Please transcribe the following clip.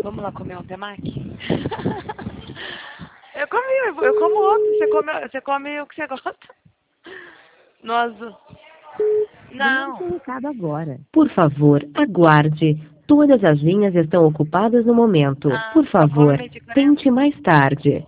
Vamos lá comer um temaki? Eu como outro. Você come o que você gosta. No azul. Mande Não. seu recado agora. Por favor, aguarde. Todas as linhas estão ocupadas no momento. Ah, Por só come favor, meio de 40? tente mais tarde.